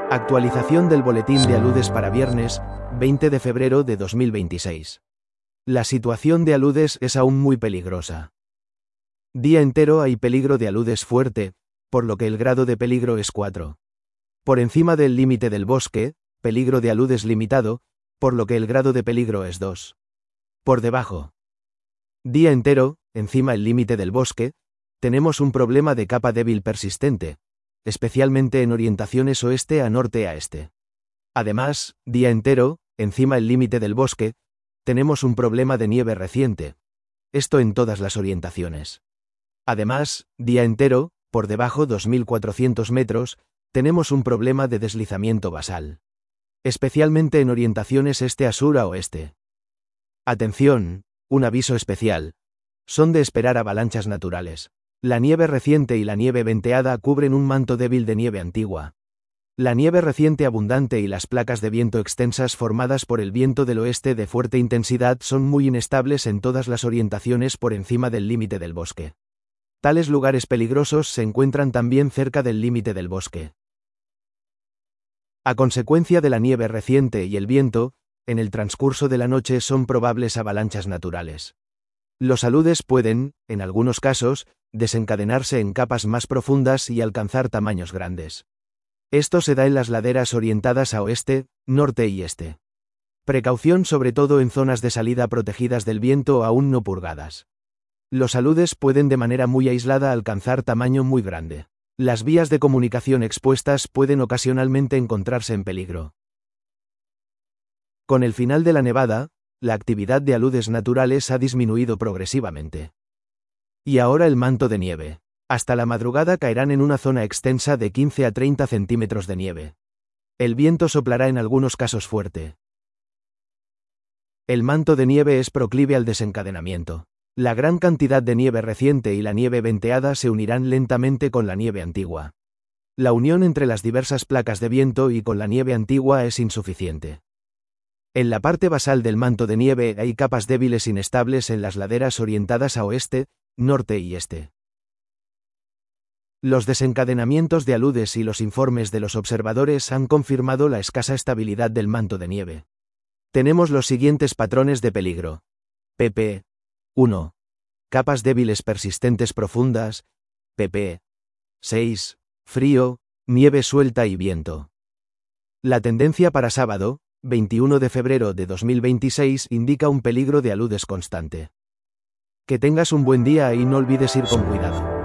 Actualización del boletín de aludes para viernes, 20 de febrero de 2026. La situación de aludes es aún muy peligrosa. Día entero hay peligro de aludes fuerte, por lo que el grado de peligro es 4. Por encima del límite del bosque, peligro de aludes limitado, por lo que el grado de peligro es 2. Por debajo. Día entero, encima el límite del bosque, tenemos un problema de capa débil persistente, especialmente en orientaciones oeste a norte a este. Además, día entero, encima el límite del bosque, tenemos un problema de nieve reciente. Esto en todas las orientaciones. Además, día entero, por debajo 2400 metros, tenemos un problema de deslizamiento basal. Especialmente en orientaciones este a sur a oeste. Atención, un aviso especial. Son de esperar avalanchas naturales. La nieve reciente y la nieve venteada cubren un manto débil de nieve antigua. La nieve reciente abundante y las placas de viento extensas formadas por el viento del oeste de fuerte intensidad son muy inestables en todas las orientaciones por encima del límite del bosque. Tales lugares peligrosos se encuentran también cerca del límite del bosque. A consecuencia de la nieve reciente y el viento, en el transcurso de la noche son probables avalanchas naturales. Los aludes pueden, en algunos casos, desencadenarse en capas más profundas y alcanzar tamaños grandes. Esto se da en las laderas orientadas a oeste, norte y este. Precaución sobre todo en zonas de salida protegidas del viento aún no purgadas. Los aludes pueden de manera muy aislada alcanzar tamaño muy grande. Las vías de comunicación expuestas pueden ocasionalmente encontrarse en peligro. Con el final de la nevada, la actividad de aludes naturales ha disminuido progresivamente. Y ahora el manto de nieve. Hasta la madrugada caerán en una zona extensa de 15 a 30 centímetros de nieve. El viento soplará en algunos casos fuerte. El manto de nieve es proclive al desencadenamiento. La gran cantidad de nieve reciente y la nieve venteada se unirán lentamente con la nieve antigua. La unión entre las diversas placas de viento y con la nieve antigua es insuficiente. En la parte basal del manto de nieve hay capas débiles inestables en las laderas orientadas a oeste, norte y este. Los desencadenamientos de aludes y los informes de los observadores han confirmado la escasa estabilidad del manto de nieve. Tenemos los siguientes patrones de peligro. pp. 1. Capas débiles persistentes profundas. pp. 6. Frío, nieve suelta y viento. La tendencia para sábado, 21 de febrero de 2026 indica un peligro de aludes constante. Que tengas un buen día y no olvides ir con cuidado.